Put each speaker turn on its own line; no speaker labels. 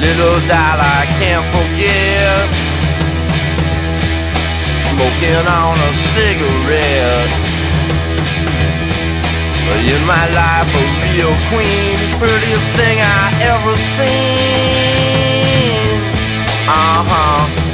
little doll I can't forget, smoking on a cigarette. In my life a real queen, prettiest thing I ever seen.